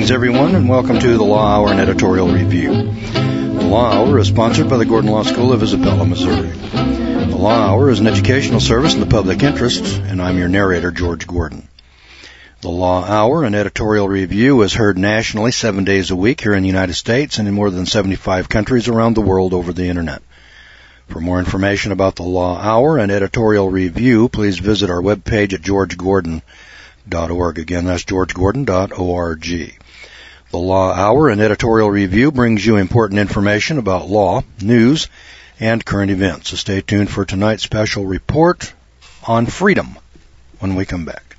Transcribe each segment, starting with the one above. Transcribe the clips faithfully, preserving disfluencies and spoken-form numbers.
Greetings, everyone, and welcome to the Law Hour and Editorial Review. The Law Hour is sponsored by the Gordon Law School of Isabella, Missouri. The Law Hour is an educational service in the public interest, and I'm your narrator, George Gordon. The Law Hour and Editorial Review is heard nationally seven days a week here in the United States and in more than seventy-five countries around the world over the Internet. For more information about the Law Hour and Editorial Review, please visit our webpage at george gordon dot org. Again, that's george gordon dot org. The Law Hour and Editorial Review brings you important information about law, news, and current events. So stay tuned for tonight's special report on freedom when we come back.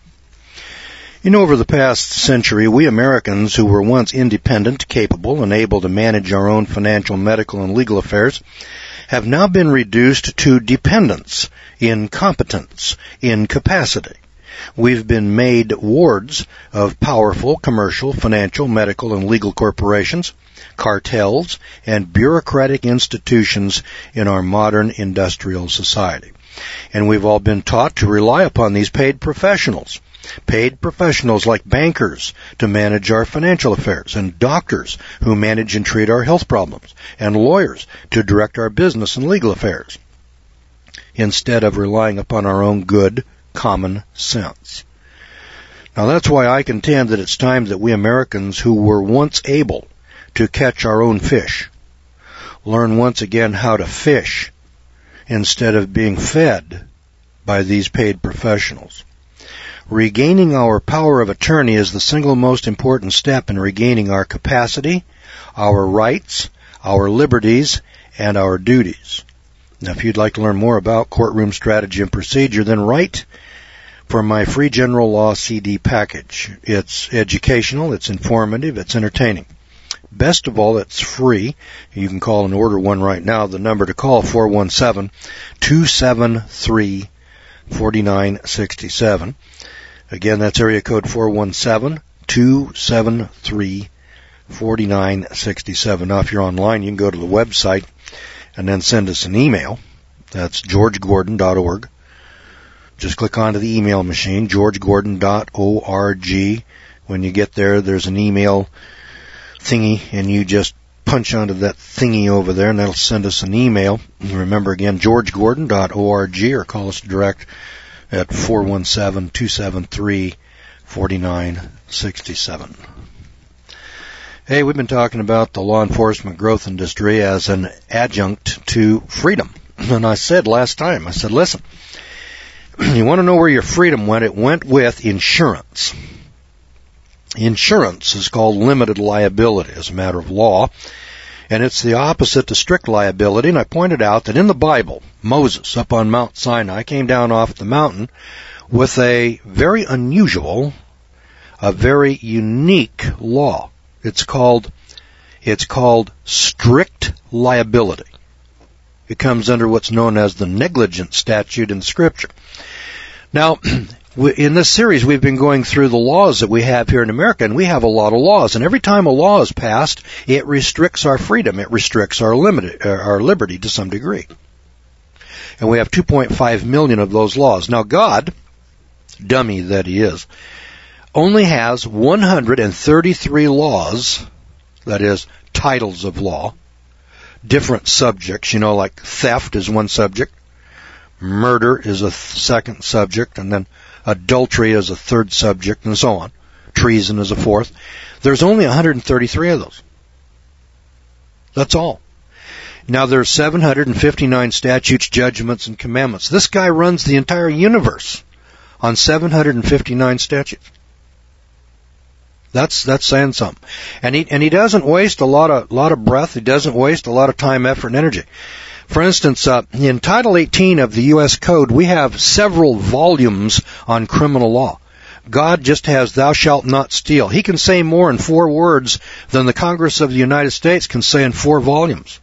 You know, over the past century, we Americans who were once independent, capable, and able to manage our own financial, medical, and legal affairs have now been reduced to dependence, incompetence, incapacity. We've been made wards of powerful commercial, financial, medical, and legal corporations, cartels, and bureaucratic institutions in our modern industrial society. And we've all been taught to rely upon these paid professionals. Paid professionals like bankers to manage our financial affairs, and doctors who manage and treat our health problems, and lawyers to direct our business and legal affairs, instead of relying upon our own good, common sense. Now that's why I contend that it's time that we Americans who were once able to catch our own fish learn once again how to fish instead of being fed by these paid professionals. Regaining our power of attorney is the single most important step in regaining our capacity, our rights, our liberties, and our duties. Now, if you'd like to learn more about courtroom strategy and procedure, then write for my free general law C D package. It's educational, it's informative, it's entertaining. Best of all, it's free. You can call and order one right now. The number to call, four one seven, two seven three, four nine six seven. Again, that's area code four one seven, two seven three, four nine six seven. Now, if you're online, you can go to the website and then send us an email. That's george gordon dot org. Just click onto the email machine, george gordon dot org. When you get there, there's an email thingy, and you just punch onto that thingy over there, and that'll send us an email. And remember, again, george gordon dot org, or call us direct at four one seven, two seven three, four nine six seven. Hey, we've been talking about the law enforcement growth industry as an adjunct to freedom. And I said last time, I said, listen, you want to know where your freedom went? It went with insurance. Insurance is called limited liability as a matter of law, and it's the opposite to strict liability. And I pointed out that in the Bible, Moses, up on Mount Sinai, came down off the mountain with a very unusual, a very unique law. It's called, it's called strict liability. It comes under what's known as the negligence statute in Scripture. Now, in this series, we've been going through the laws that we have here in America, and we have a lot of laws. And every time a law is passed, it restricts our freedom. It restricts our limit, our liberty to some degree. And we have two point five million of those laws. Now, God, dummy that he is, only has one hundred thirty-three laws, that is, titles of law, different subjects, you know, like theft is one subject, murder is a th- second subject, and then adultery is a third subject, and so on. Treason is a fourth. There's only one hundred thirty-three of those. That's all. Now, there's seven hundred fifty-nine statutes, judgments, and commandments. This guy runs the entire universe on seven hundred fifty-nine statutes. That's that's saying something. And he and he doesn't waste a lot of lot of breath. He doesn't waste a lot of time, effort, and energy. For instance, uh, in Title eighteen of the U S Code, we have several volumes on criminal law. God just has "thou shalt not steal." He can say more in four words than the Congress of the United States can say in four volumes.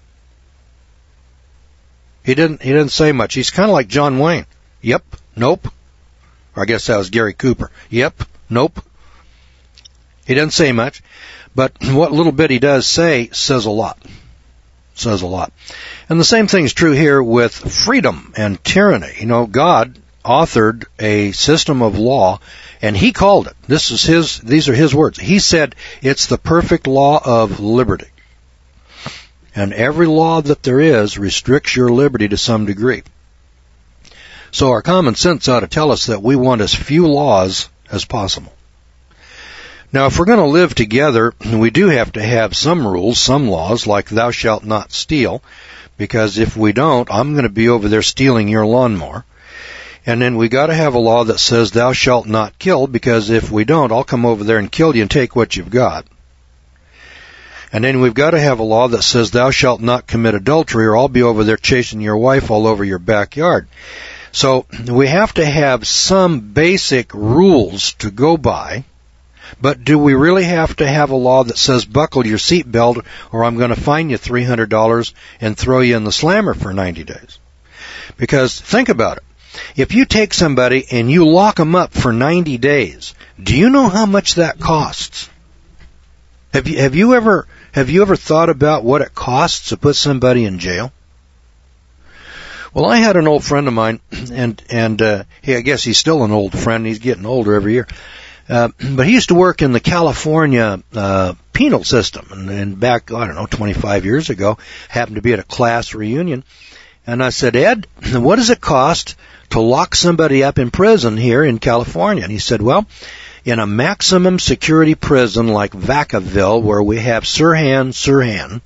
He didn't he didn't say much. He's kind of like John Wayne. Yep, nope. Or I guess that was Gary Cooper. Yep, nope. He doesn't say much, but what little bit he does say says a lot. Says a lot. And the same thing is true here with freedom and tyranny. You know, God authored a system of law, And he called it. This is his, these are his words. He said, it's the perfect law of liberty. And every law that there is restricts your liberty to some degree. So our common sense ought to tell us that we want as few laws as possible. Now, if we're going to live together, we do have to have some rules, some laws, like thou shalt not steal, because if we don't, I'm going to be over there stealing your lawnmower. And then we got to have a law that says thou shalt not kill, because if we don't, I'll come over there and kill you and take what you've got. And then we've got to have a law that says thou shalt not commit adultery, or I'll be over there chasing your wife all over your backyard. So we have to have some basic rules to go by. But do we really have to have a law that says buckle your seatbelt, or I'm going to fine you three hundred dollars and throw you in the slammer for ninety days? Because think about it. If you take somebody and you lock them up for ninety days, do you know how much that costs? Have you, have you ever, have you ever thought about what it costs to put somebody in jail? Well, I had an old friend of mine, and, and, uh, he, I guess he's still an old friend. He's getting older every year. Uh, but he used to work in the California, uh, penal system. And, and back, I don't know, twenty-five years ago, happened to be at a class reunion. And I said, Ed, what does it cost to lock somebody up in prison here in California? And he said, well, in a maximum security prison like Vacaville, where we have Sirhan, Sirhan,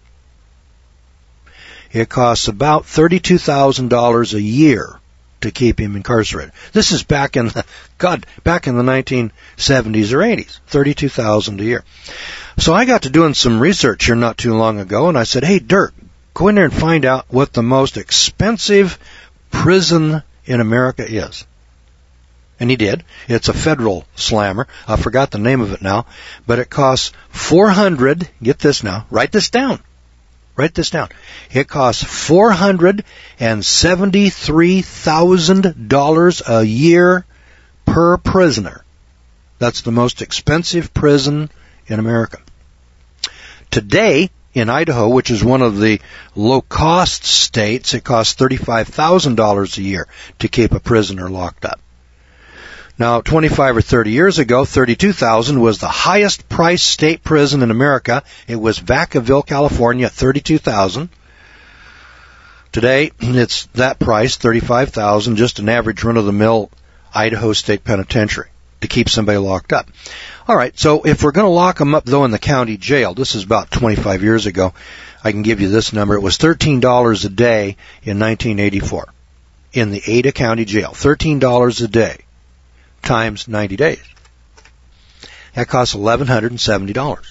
it costs about thirty-two thousand dollars a year to keep him incarcerated. This is back in the, God, back in the nineteen seventies or eighties, thirty-two thousand dollars a year. So I got to doing some research here not too long ago, and I said, hey, Dirk, go in there and find out what the most expensive prison in America is. And he did. It's a federal slammer. I forgot the name of it now, but it costs four hundred, get this now, write this down. Write this down. It costs four hundred seventy-three thousand dollars a year per prisoner. That's the most expensive prison in America. Today, in Idaho, which is one of the low-cost states, it costs thirty-five thousand dollars a year to keep a prisoner locked up. Now, twenty-five or thirty years ago, thirty-two thousand dollars was the highest priced state prison in America. It was Vacaville, California, thirty-two thousand dollars. Today, it's that price, thirty-five thousand dollars, just an average run-of-the-mill Idaho State Penitentiary to keep somebody locked up. All right, so if we're going to lock them up, though, in the county jail, this is about twenty-five years ago, I can give you this number. It was thirteen dollars a day in nineteen eighty-four in the Ada County Jail. thirteen dollars a day times ninety days. That costs eleven seventy dollars.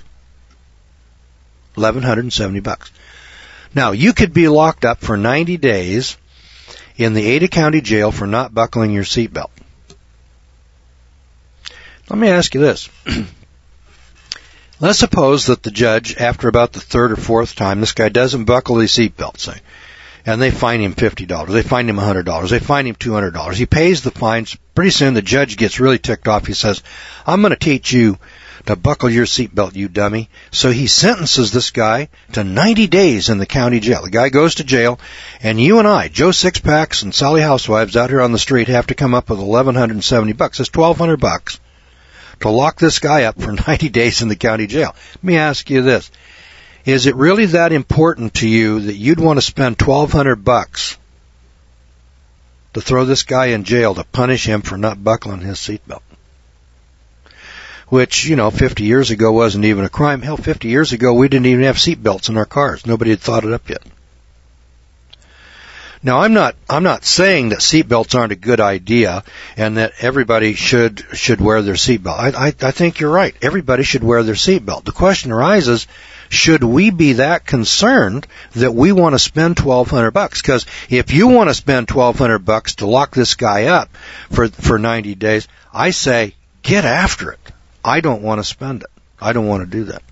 eleven seventy bucks. Now, you could be locked up for ninety days in the Ada County Jail for not buckling your seatbelt. Let me ask you this. Let's suppose that the judge, after about the third or fourth time, this guy doesn't buckle his seatbelt, say, and they fine him fifty dollars, they fine him one hundred dollars, they fine him two hundred dollars. He pays the fines. Pretty soon the judge gets really ticked off. He says, I'm going to teach you to buckle your seatbelt, you dummy. So he sentences this guy to ninety days in the county jail. The guy goes to jail, and you and I, Joe Sixpacks and Sally Housewives out here on the street, have to come up with eleven seventy bucks. That's twelve hundred bucks to lock this guy up for ninety days in the county jail. Let me ask you this. Is it really that important to you that you'd want to spend twelve hundred bucks to throw this guy in jail to punish him for not buckling his seatbelt? Which, you know, fifty years ago wasn't even a crime. Hell, fifty years ago we didn't even have seatbelts in our cars. Nobody had thought it up yet. Now, I'm not, I'm not saying that seatbelts aren't a good idea and that everybody should, should wear their seatbelt. I, I, I think you're right. Everybody should wear their seatbelt. The question arises, should we be that concerned that we want to spend twelve hundred bucks? Because if you want to spend twelve hundred bucks to lock this guy up for, for ninety days, I say, get after it. I don't want to spend it. I don't want to do that.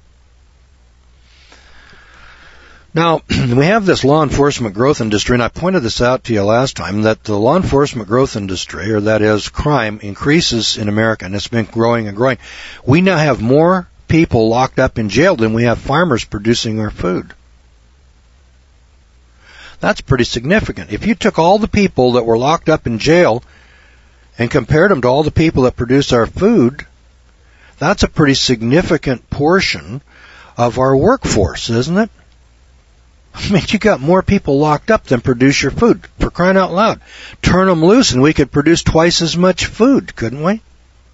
Now, we have this law enforcement growth industry, and I pointed this out to you last time, that the law enforcement growth industry, or that is crime, increases in America, and it's been growing and growing. We now have more people locked up in jail than we have farmers producing our food. That's pretty significant. If you took all the people that were locked up in jail and compared them to all the people that produce our food, that's a pretty significant portion of our workforce, isn't it? I mean, you got more people locked up than produce your food. For crying out loud. Turn them loose and we could produce twice as much food, couldn't we?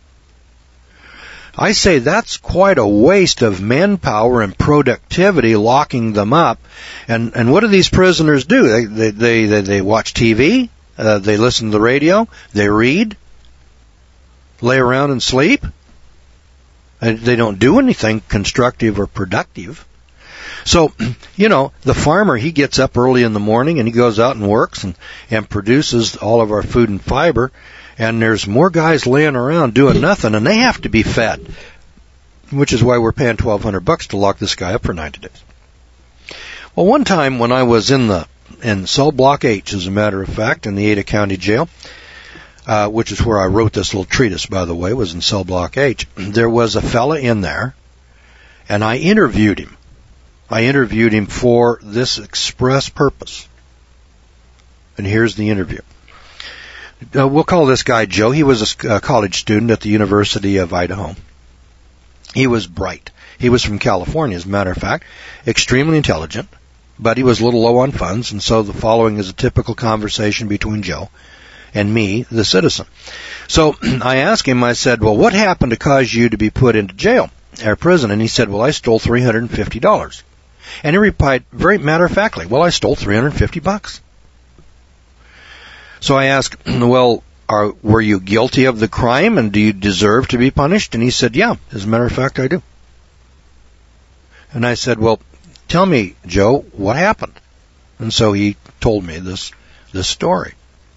I say that's quite a waste of manpower and productivity, locking them up. And and what do these prisoners do? They they they, they, they watch T V, uh, they listen to the radio, they read, lay around and sleep. They don't do anything constructive or productive. So, you know, the farmer, he gets up early in the morning and he goes out and works and, and produces all of our food and fiber. And there's more guys laying around doing nothing, and they have to be fed, which is why we're paying twelve hundred bucks to lock this guy up for ninety days. Well, one time when I was in the in cell block H, as a matter of fact, in the Ada County Jail, uh, which is where I wrote this little treatise, by the way, was in cell block H, there was a fella in there, and I interviewed him. I interviewed him for this express purpose. And here's the interview. Uh, we'll call this guy Joe. He was a uh, college student at the University of Idaho. He was bright. He was from California, as a matter of fact, extremely intelligent, but he was a little low on funds, and so the following is a typical conversation between Joe and me, the citizen. So I asked him, I said, well, what happened to cause you to be put into jail or prison? And he said, well, I stole three hundred fifty dollars. And he replied very matter-of-factly, well, I stole three hundred fifty bucks. So I asked, well, are, were you guilty of the crime and do you deserve to be punished? And he said, yeah, as a matter of fact, I do. And I said, well, tell me, Joe, what happened? And so he told me this, this story.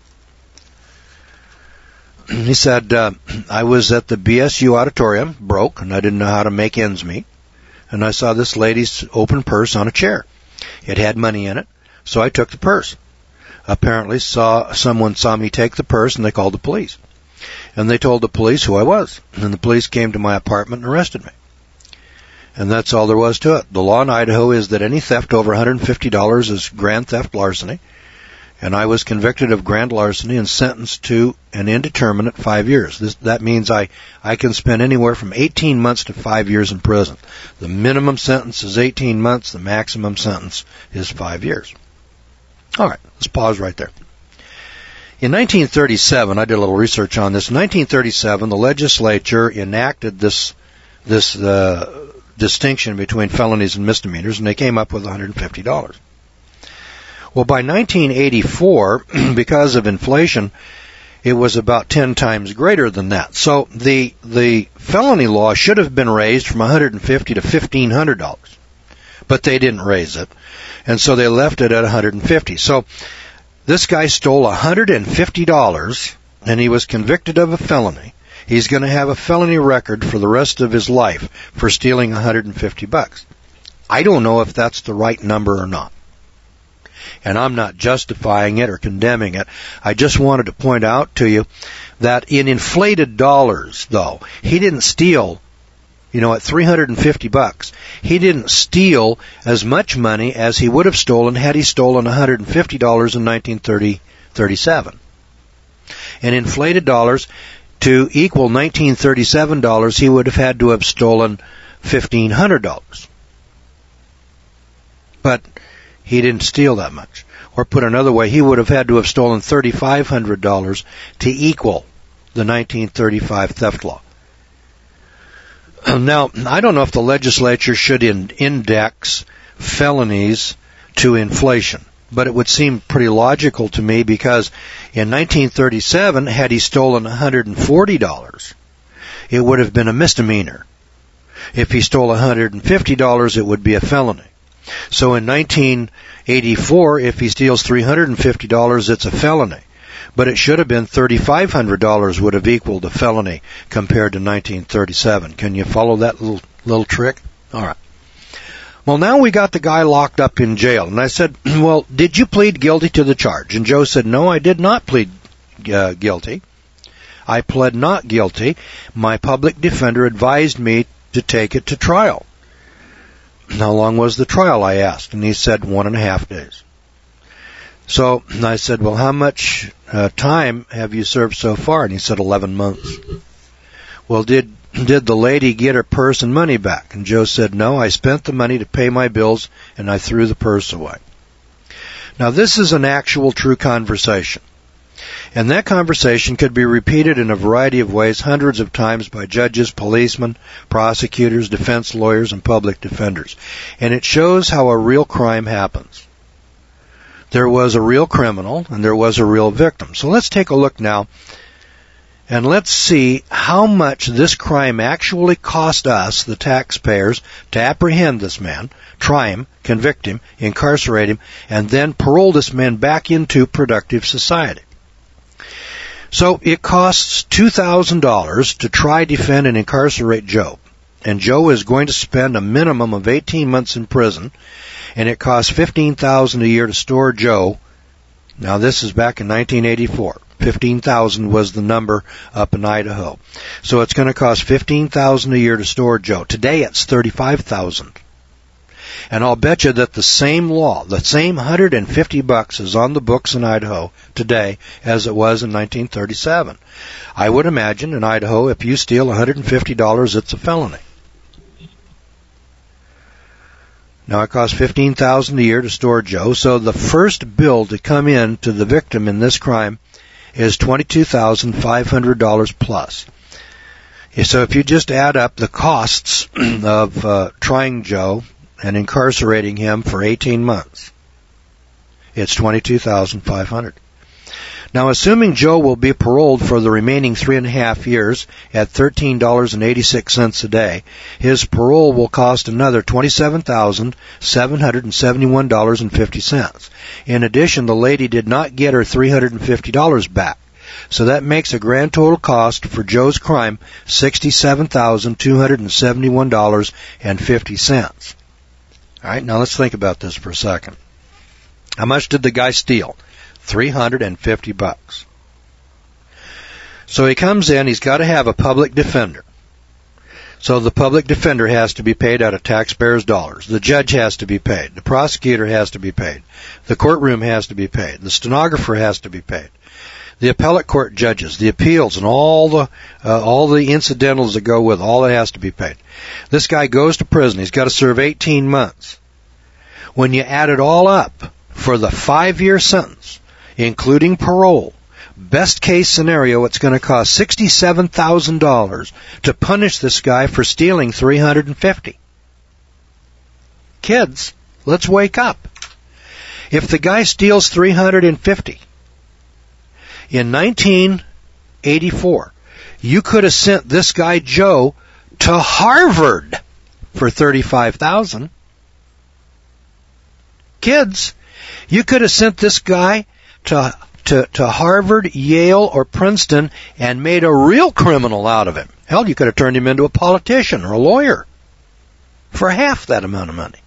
He said, uh, I was at the B S U auditorium, broke, and I didn't know how to make ends meet. And I saw this lady's open purse on a chair. It had money in it, so I took the purse. Apparently saw someone saw me take the purse, and they called the police. And they told the police who I was. And the police came to my apartment and arrested me. And that's all there was to it. The law in Idaho is that any theft over one hundred fifty dollars is grand theft larceny. And I was convicted of grand larceny and sentenced to an indeterminate five years. This, that means I, I can spend anywhere from eighteen months to five years in prison. The minimum sentence is eighteen months. The maximum sentence is five years. All right, let's pause right there. In nineteen thirty-seven, I did a little research on this. In nineteen thirty-seven, the legislature enacted this this uh, distinction between felonies and misdemeanors, and they came up with one hundred fifty dollars. Well, by nineteen eighty-four, because of inflation, it was about ten times greater than that. So the the felony law should have been raised from one hundred fifty dollars to fifteen hundred dollars, but they didn't raise it, and so they left it at one hundred fifty dollars. So this guy stole one hundred fifty dollars, and he was convicted of a felony. He's going to have a felony record for the rest of his life for stealing one hundred fifty bucks. I don't know if that's the right number or not. And I'm not justifying it or condemning it. I just wanted to point out to you that in inflated dollars, though, he didn't steal, you know, at three hundred fifty bucks. He didn't steal as much money as he would have stolen had he stolen one hundred fifty dollars in nineteen thirty-seven. In inflated dollars, to equal nineteen thirty-seven dollars, he would have had to have stolen fifteen hundred dollars. But he didn't steal that much. Or put another way, he would have had to have stolen three thousand five hundred dollars to equal the nineteen thirty-five theft law. Now, I don't know if the legislature should in- index felonies to inflation, but it would seem pretty logical to me because in nineteen thirty-seven, had he stolen one hundred forty dollars, it would have been a misdemeanor. If he stole one hundred fifty dollars, it would be a felony. So in nineteen eighty-four, if he steals three hundred fifty dollars, it's a felony. But it should have been three thousand five hundred dollars would have equaled a felony compared to nineteen thirty-seven. Can you follow that little little trick? All right. Well, now we got the guy locked up in jail. And I said, well, did you plead guilty to the charge? And Joe said, no, I did not plead uh, guilty. I pled not guilty. My public defender advised me to take it to trial. How long was the trial, I asked, and he said one and a half days. So I said, well, how much uh, time have you served so far? And he said, eleven months. Well, did did the lady get her purse and money back? And Joe said, no, I spent the money to pay my bills, and I threw the purse away. Now, this is an actual true conversation. And that conversation could be repeated in a variety of ways hundreds of times by judges, policemen, prosecutors, defense lawyers, and public defenders. And it shows how a real crime happens. There was a real criminal, and there was a real victim. So let's take a look now, and let's see how much this crime actually cost us, the taxpayers, to apprehend this man, try him, convict him, incarcerate him, and then parole this man back into productive society. So it costs two thousand dollars to try, defend, and incarcerate Joe. And Joe is going to spend a minimum of eighteen months in prison, and it costs fifteen thousand dollars a year to store Joe. Now, this is back in nineteen eighty-four. fifteen thousand dollars was the number up in Idaho. So it's going to cost fifteen thousand dollars a year to store Joe. Today, it's thirty-five thousand dollars. And I'll bet you that the same law, the same one hundred fifty bucks is on the books in Idaho today as it was in nineteen thirty-seven. I would imagine in Idaho, if you steal one hundred fifty dollars, it's a felony. Now, it costs fifteen thousand dollars a year to store Joe, so the first bill to come in to the victim in this crime is twenty-two thousand five hundred dollars plus. So if you just add up the costs of uh, trying Joe and incarcerating him for eighteen months, it's twenty-two thousand five hundred dollars. Now, assuming Joe will be paroled for the remaining three and a half years at thirteen dollars and eighty-six cents a day, his parole will cost another twenty-seven thousand seven hundred seventy-one dollars and fifty cents. In addition, the lady did not get her three hundred fifty dollars back. So that makes a grand total cost for Joe's crime sixty-seven thousand two hundred seventy-one dollars and fifty cents. All right, now let's think about this for a second. How much did the guy steal? three hundred fifty bucks. So he comes in, he's got to have a public defender. So the public defender has to be paid out of taxpayers' dollars. The judge has to be paid. The prosecutor has to be paid. The courtroom has to be paid. The stenographer has to be paid. The appellate court judges, the appeals, and all the uh, all the incidentals that go with it, all that has to be paid. This guy goes to prison. He's got to serve eighteen months. When you add it all up for the five-year sentence, including parole, best case scenario, it's going to cost sixty-seven thousand dollars to punish this guy for stealing three hundred fifty. Kids, let's wake up. If the guy steals three hundred fifty, in nineteen eighty-four, you could have sent this guy Joe to Harvard for thirty-five thousand dollars. Kids, you could have sent this guy to, to, to Harvard, Yale, or Princeton and made a real criminal out of him. Hell, you could have turned him into a politician or a lawyer for half that amount of money.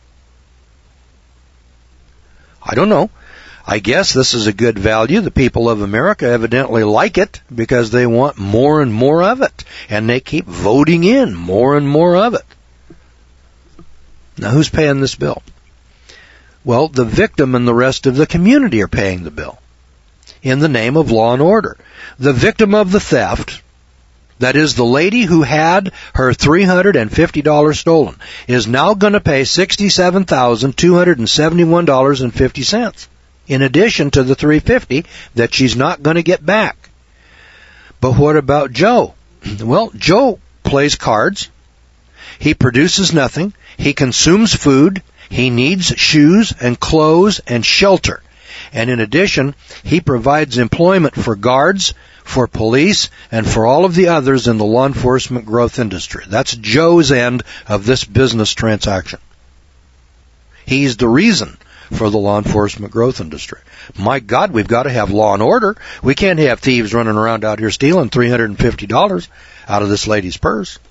I don't know. I guess this is a good value. The people of America evidently like it because they want more and more of it. And they keep voting in more and more of it. Now, who's paying this bill? Well, the victim and the rest of the community are paying the bill in the name of law and order. The victim of the theft, that is the lady who had her three hundred fifty dollars stolen, is now going to pay sixty-seven thousand two hundred seventy-one dollars and fifty cents. In addition to the three hundred fifty dollars that she's not going to get back. But what about Joe? Well, Joe plays cards. He produces nothing. He consumes food. He needs shoes and clothes and shelter. And in addition, he provides employment for guards, for police, and for all of the others in the law enforcement growth industry. That's Joe's end of this business transaction. He's the reason for the law enforcement growth industry. My God, we've got to have law and order. We can't have thieves running around out here stealing three hundred fifty dollars out of this lady's purse.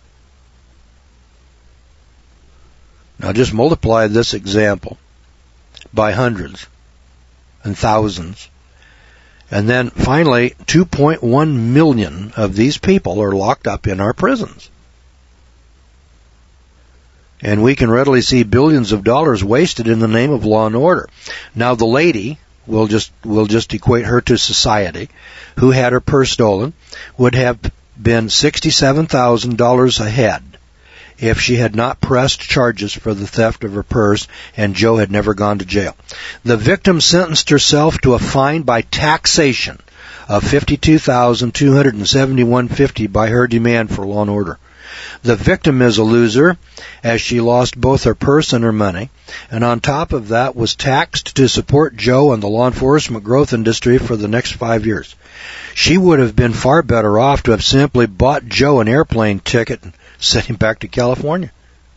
Now just multiply this example by hundreds and thousands. And then finally, two point one million of these people are locked up in our prisons. And we can readily see billions of dollars wasted in the name of law and order. Now the lady, we'll just, we'll just equate her to society, who had her purse stolen, would have been sixty-seven thousand dollars ahead if she had not pressed charges for the theft of her purse and Joe had never gone to jail. The victim sentenced herself to a fine by taxation of fifty-two thousand two hundred seventy-one dollars and fifty cents by her demand for law and order. The victim is a loser, as she lost both her purse and her money, and on top of that was taxed to support Joe and the law enforcement growth industry for the next five years. She would have been far better off to have simply bought Joe an airplane ticket and sent him back to California.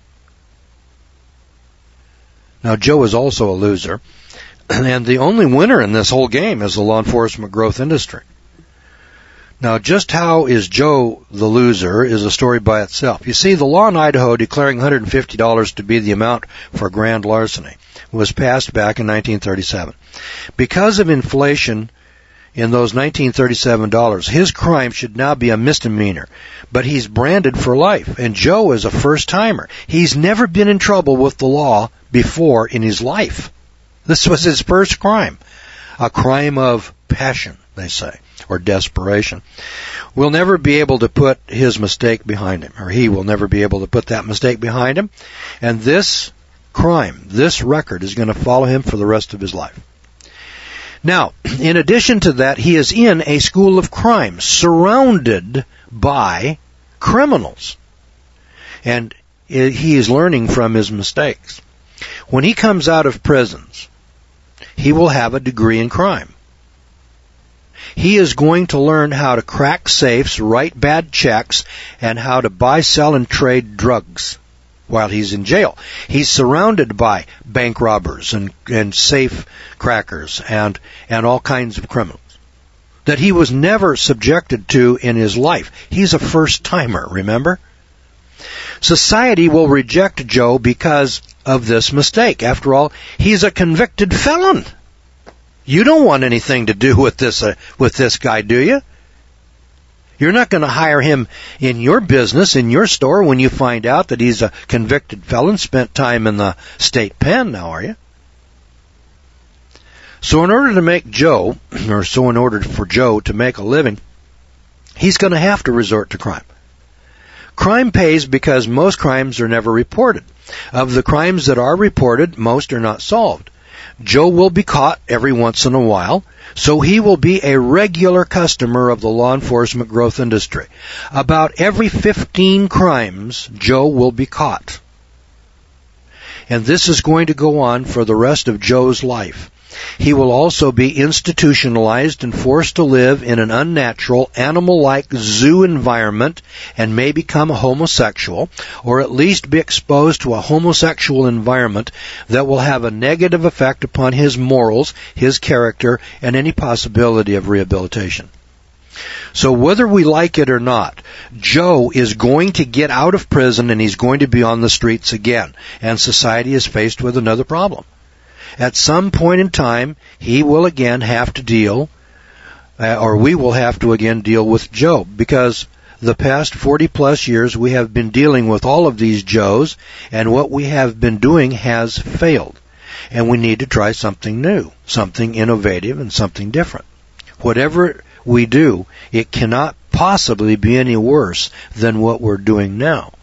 Now, Joe is also a loser, and the only winner in this whole game is the law enforcement growth industry. Now, just how is Joe the loser is a story by itself. You see, the law in Idaho declaring one hundred fifty dollars to be the amount for grand larceny was passed back in nineteen thirty-seven. Because of inflation in those nineteen thirty-seven dollars, his crime should now be a misdemeanor, but he's branded for life, and Joe is a first-timer. He's never been in trouble with the law before in his life. This was his first crime, a crime of passion, they say, or desperation. We'll never be able to put his mistake behind him, or he will never be able to put that mistake behind him, and this crime, this record, is going to follow him for the rest of his life. Now, in addition to that, he is in a school of crime, surrounded by criminals, and he is learning from his mistakes. When he comes out of prisons, he will have a degree in crime. He is going to learn how to crack safes, write bad checks, and how to buy, sell, and trade drugs while he's in jail. He's surrounded by bank robbers and, and safe crackers and, and all kinds of criminals that he was never subjected to in his life. He's a first-timer, remember? Society will reject Joe because of this mistake. After all, he's a convicted felon. You don't want anything to do with this uh, with this guy, do you? You're not going to hire him in your business, in your store, when you find out that he's a convicted felon, spent time in the state pen now, are you? So in order to make Joe, or so in order for Joe to make a living, he's going to have to resort to crime. Crime pays because most crimes are never reported. Of the crimes that are reported, most are not solved. Joe will be caught every once in a while, so he will be a regular customer of the law enforcement growth industry. About every fifteen crimes, Joe will be caught. And this is going to go on for the rest of Joe's life. He will also be institutionalized and forced to live in an unnatural, animal-like zoo environment and may become a homosexual, or at least be exposed to a homosexual environment that will have a negative effect upon his morals, his character, and any possibility of rehabilitation. So whether we like it or not, Joe is going to get out of prison and he's going to be on the streets again, and society is faced with another problem. At some point in time, he will again have to deal, uh, or we will have to again deal with Joe, because the past forty plus years we have been dealing with all of these Joes, and what we have been doing has failed. And we need to try something new, something innovative, and something different. Whatever we do, it cannot possibly be any worse than what we're doing now.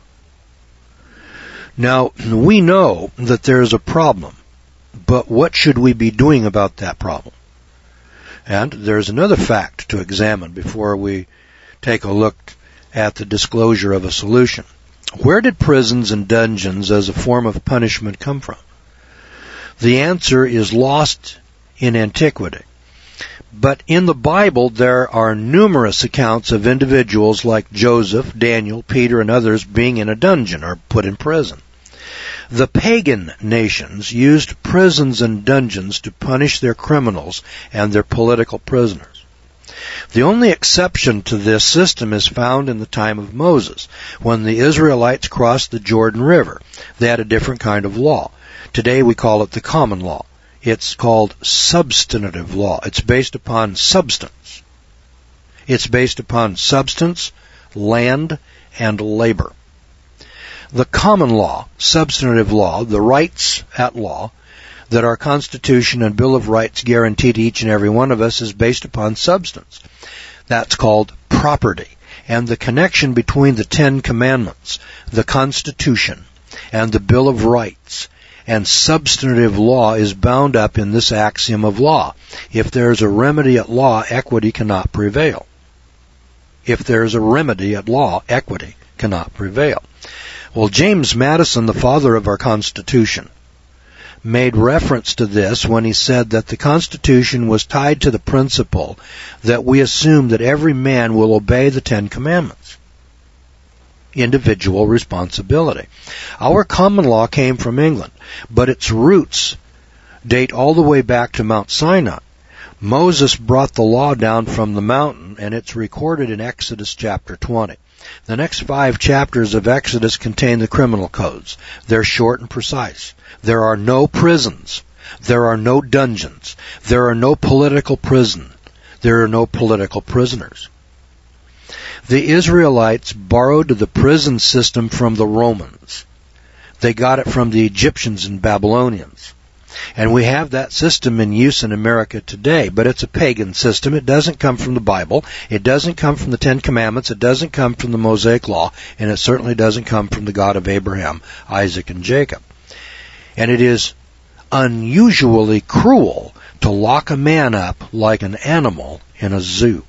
Now, we know that there's a problem. But what should we be doing about that problem? And there's another fact to examine before we take a look at the disclosure of a solution. Where did prisons and dungeons as a form of punishment come from? The answer is lost in antiquity. But in the Bible, there are numerous accounts of individuals like Joseph, Daniel, Peter, and others being in a dungeon or put in prison. The pagan nations used prisons and dungeons to punish their criminals and their political prisoners. The only exception to this system is found in the time of Moses, when the Israelites crossed the Jordan River. They had a different kind of law. Today we call it the common law. It's called substantive law. It's based upon substance. It's based upon substance, land, and labor. The common law, substantive law, the rights at law, that our Constitution and Bill of Rights guarantee to each and every one of us is based upon substance. That's called property. And the connection between the Ten Commandments, the Constitution, and the Bill of Rights and substantive law is bound up in this axiom of law. If there is a remedy at law, equity cannot prevail. If there is a remedy at law, equity cannot prevail. Well, James Madison, the father of our Constitution, made reference to this when he said that the Constitution was tied to the principle that we assume that every man will obey the Ten Commandments. Individual responsibility. Our common law came from England, but its roots date all the way back to Mount Sinai. Moses brought the law down from the mountain, and it's recorded in Exodus chapter twenty. The next five chapters of Exodus contain the criminal codes. They're short and precise. There are no prisons. There are no dungeons. There are no political prison. There are no political prisoners. The Israelites borrowed the prison system from the Romans. They got it from the Egyptians and Babylonians. And we have that system in use in America today, but it's a pagan system. It doesn't come from the Bible. It doesn't come from the Ten Commandments. It doesn't come from the Mosaic Law. And it certainly doesn't come from the God of Abraham, Isaac, and Jacob. And it is unusually cruel to lock a man up like an animal in a zoo.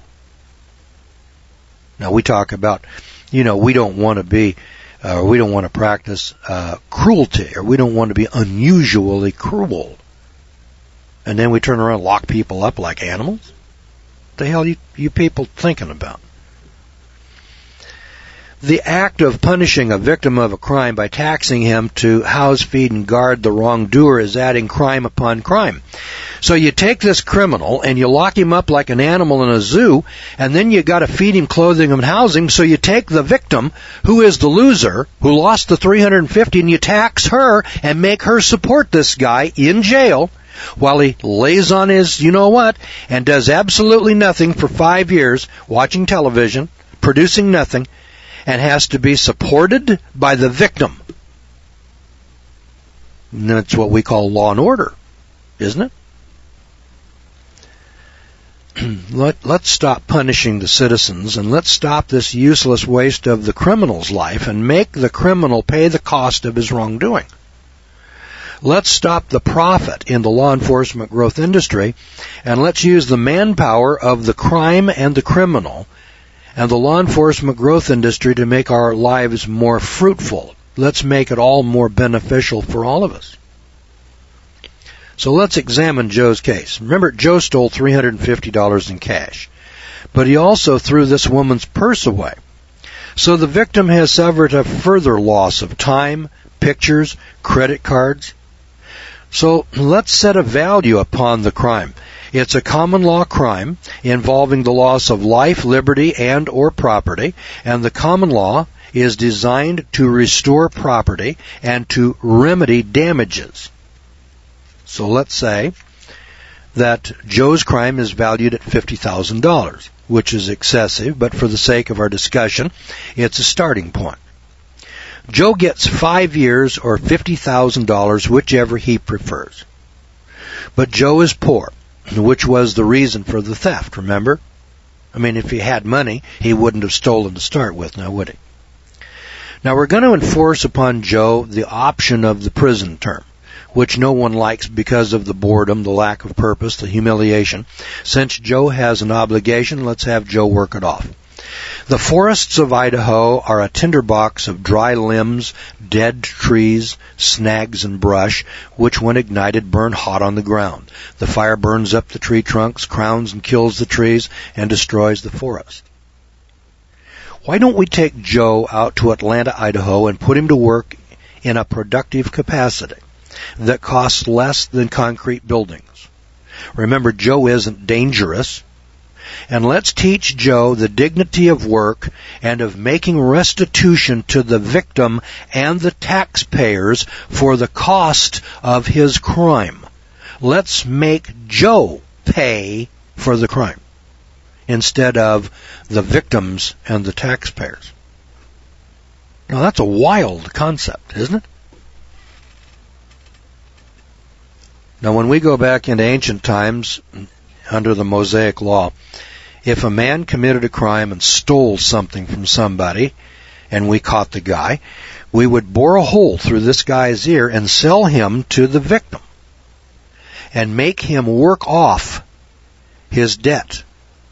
Now, we talk about, you know, we don't want to be, uh, we don't want to practice uh, cruelty, or we don't want to be unusually cruel. And then we turn around and lock people up like animals? What the hell are you, you people thinking about? The act of punishing a victim of a crime by taxing him to house, feed, and guard the wrongdoer is adding crime upon crime. So you take this criminal and you lock him up like an animal in a zoo, and then you got to feed him, clothing him, and housing. So you take the victim, who is the loser, who lost the three hundred fifty, and you tax her and make her support this guy in jail while he lays on his you-know-what and does absolutely nothing for five years, watching television, producing nothing, and has to be supported by the victim. And that's what we call law and order, isn't it? Let, let's stop punishing the citizens, and let's stop this useless waste of the criminal's life and make the criminal pay the cost of his wrongdoing. Let's stop the profit in the law enforcement growth industry, and let's use the manpower of the crime and the criminal and the law enforcement growth industry to make our lives more fruitful. Let's make it all more beneficial for all of us. So let's examine Joe's case. Remember, Joe stole three hundred fifty dollars in cash, but he also threw this woman's purse away. So the victim has suffered a further loss of time, pictures, credit cards. So let's set a value upon the crime. It's a common law crime involving the loss of life, liberty, and or property, and the common law is designed to restore property and to remedy damages. So let's say that Joe's crime is valued at fifty thousand dollars, which is excessive, but for the sake of our discussion, it's a starting point. Joe gets five years or fifty thousand dollars, whichever he prefers. But Joe is poor, which was the reason for the theft, remember? I mean, if he had money, he wouldn't have stolen to start with, now would he? Now, we're going to enforce upon Joe the option of the prison term, which no one likes because of the boredom, the lack of purpose, the humiliation. Since Joe has an obligation, let's have Joe work it off. The forests of Idaho are a tinderbox of dry limbs, dead trees, snags, and brush, which when ignited burn hot on the ground. The fire burns up the tree trunks, crowns and kills the trees, and destroys the forest. Why don't we take Joe out to Atlanta, Idaho, and put him to work in a productive capacity that costs less than concrete buildings? Remember, Joe isn't dangerous. And let's teach Joe the dignity of work and of making restitution to the victim and the taxpayers for the cost of his crime. Let's make Joe pay for the crime instead of the victims and the taxpayers. Now, that's a wild concept, isn't it? Now, when we go back into ancient times, under the Mosaic Law, if a man committed a crime and stole something from somebody, and we caught the guy, we would bore a hole through this guy's ear and sell him to the victim and make him work off his debt.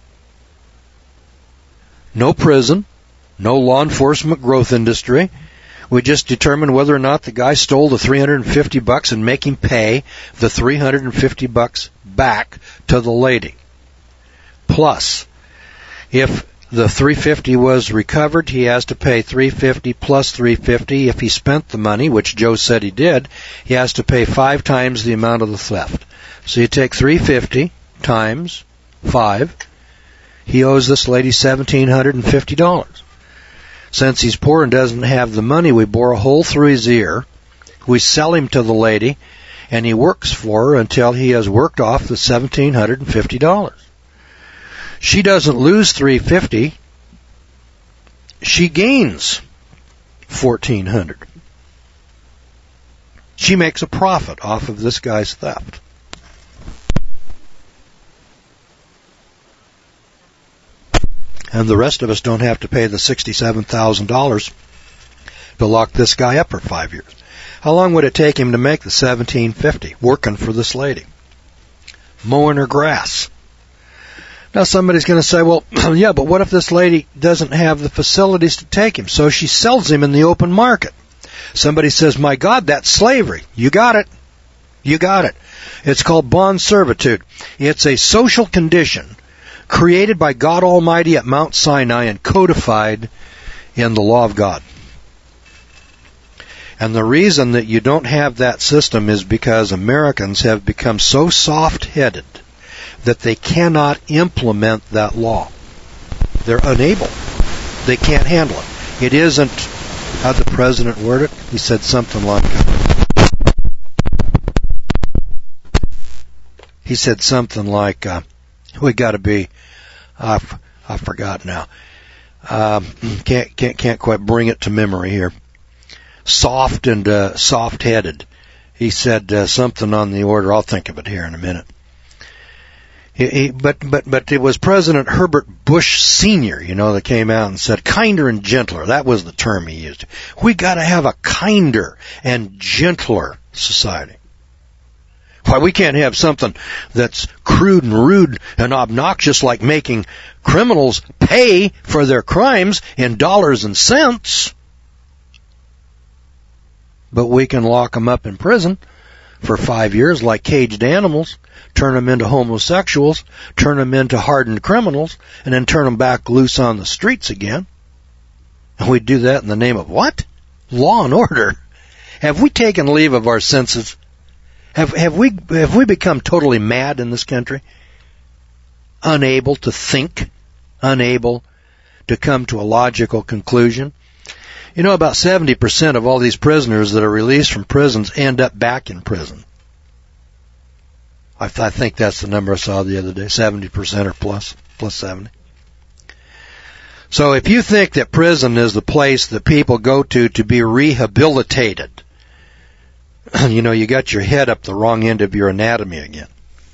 No prison, no law enforcement growth industry. We just determine whether or not the guy stole the three hundred fifty bucks and make him pay the three hundred fifty bucks back to the lady. Plus, if the three hundred fifty was recovered, he has to pay three hundred fifty plus three hundred fifty. If he spent the money, which Joe said he did, he has to pay five times the amount of the theft. So you take three hundred fifty times five. He owes this lady one thousand seven hundred fifty dollars. Since he's poor and doesn't have the money, we bore a hole through his ear. We sell him to the lady, and he works for her until he has worked off the one thousand seven hundred fifty dollars. She doesn't lose three hundred fifty dollars. She gains fourteen hundred dollars. She makes a profit off of this guy's theft. And the rest of us don't have to pay the sixty-seven thousand dollars to lock this guy up for five years. How long would it take him to make the seventeen fifty working for this lady? Mowing her grass. Now somebody's going to say, well, yeah, but what if this lady doesn't have the facilities to take him? So she sells him in the open market. Somebody says, my God, that's slavery. You got it. You got it. It's called bond servitude. It's a social condition created by God Almighty at Mount Sinai and codified in the law of God. And the reason that you don't have that system is because Americans have become so soft-headed that they cannot implement that law. They're unable. They can't handle it. It isn't, how'd the president word it? He said something like, he said something like, uh, we got to be, uh, I forgot now. Um, can't can't can't quite bring it to memory here. Soft and uh, soft-headed. He said uh, something on the order. I'll think of it here in a minute. He, he, but but but it was President Herbert Bush Senior, you know, that came out and said kinder and gentler. That was the term he used. We got to have a kinder and gentler society. Why, we can't have something that's crude and rude and obnoxious like making criminals pay for their crimes in dollars and cents. But we can lock them up in prison for five years like caged animals, turn them into homosexuals, turn them into hardened criminals, and then turn them back loose on the streets again. And we do that in the name of what? Law and order. Have we taken leave of our senses? Have, have we, have we become totally mad in this country? Unable to think, unable to come to a logical conclusion. You know, about seventy percent of all these prisoners that are released from prisons end up back in prison. I, th- I think that's the number I saw the other day, seventy percent or plus, plus seventy. So if you think that prison is the place that people go to to be rehabilitated, you know, you got your head up the wrong end of your anatomy again.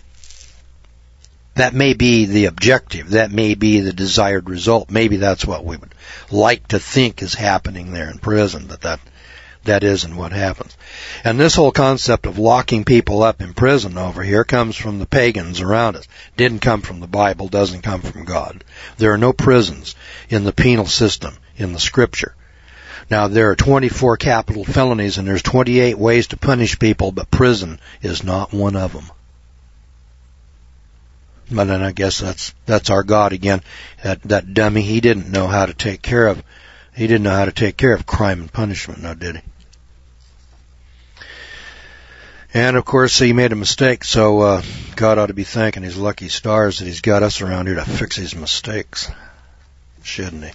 That may be the objective. That may be the desired result. Maybe that's what we would like to think is happening there in prison, but that, that isn't what happens. And this whole concept of locking people up in prison over here comes from the pagans around us. Didn't come from the Bible, doesn't come from God. There are no prisons in the penal system, in the Scripture. Now, there are twenty-four capital felonies and there's twenty-eight ways to punish people, but prison is not one of them. But then I guess that's that's our God again. That that dummy, he didn't know how to take care of he didn't know how to take care of crime and punishment, now did he? And of course he made a mistake, so uh, God ought to be thanking his lucky stars that he's got us around here to fix his mistakes, shouldn't he?